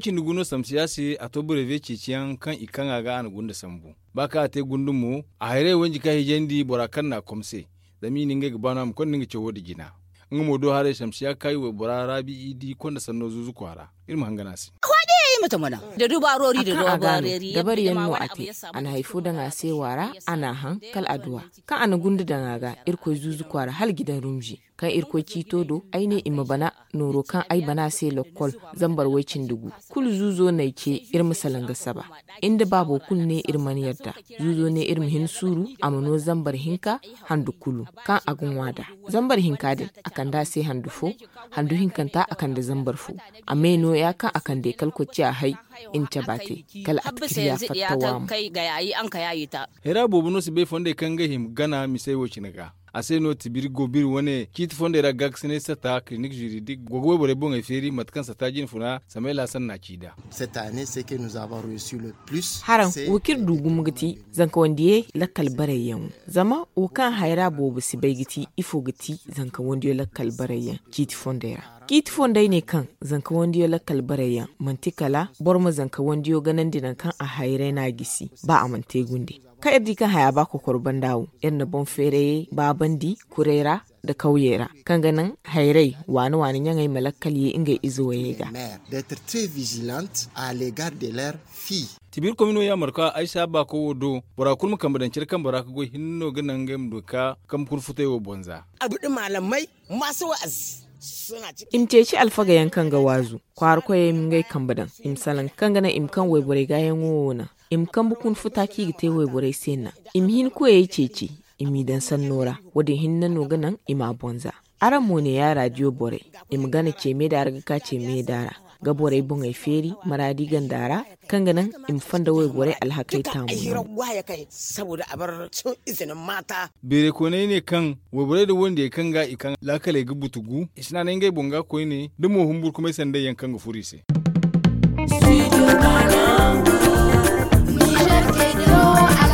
wicin guno sam siyasi a to breve ciciyan kan ikan aga an gunda sambu baka te gundumu a haire wanji ka hijendi borakan na komse zami ninge gbana mu kon ninge cewo digina ngumo do hare sam siya kai we borarabi idi konda sanno zuzu kwara irma hanganasi mata mana da dubarori da dubarori da bari yan no ate ana haifu da ngase wara ana han kal aduwa kan ana gundu da ngaga irko zuzu kwara hal gidan rumji kan irko cito do aine imma bana noro kan ai bana sai lokol zambar waicin dugu kul zuzo ne ke ir misalanga saba inda babu kul ne irman yadda zuzo ne irmi hin suru amano zambar hinka handu kulu kan agun wada zambar hinka din akan da sai handu fo handu hinkanta akan da zambar fo ameno ya kan akan da kalkoci a hai in tabate kala atkiriya fattawa mu kai ga yayi an ka yayi ta hera bobuno sibe fonde kanga him gana mi sai wocinaga aseno tibiri gobir wone kit fonde ra gaksene sata clinique juridique gogo bore bon eferi matkan sata jin funa samela san na cida cette année c'est que nous avons reçu le plus haran wukir dugum gati zanka wandiye lakkal barayen zama ukan haira bobu sibai gati ifo gati zanka wandiye lakkal barayen kit fonde ra kit fonde ne kan zanka wandiyo lakkal baraya mantikala borma zanka wandiyo ganan dinan kan a haire na gisi ba a mante gunde ka yaddi kan haya ba ko korban dawo yan na bon fere ba bandi kurera da kauyera kan ganan hairai wani yangai malakkal ye inga izo wayega d'être très vigilante à l'égard de leurs filles tibir komino ya marka aisha ba ko wodo bora kulmu kambadan cirkan bora go hinno ganan gam doka kam kurfute wo bonza abu malamai masu wa'azi imceci alfaga yankan ga wazu kwar koye ngai kambadan imsalan kangana imkan webore gayen wona imkan bukun futa ki gite webore sena imhin koye ceci imidan sannora wadin hinna no ganan ima bonza aran mo ne ya radio bore imgana ce me da arga ce me dara ga bore bon ai feri maradi gandara kanganan imfanda webore alhakai tamu saboda abar cin izinin mata bere ko ne kan webore da wanda ya kanga ikan lakale gubutugu isna nan gai bonga ko ne dumo humbur kuma sanda yankan ga furise Studio Ghana, Niger, Kenya,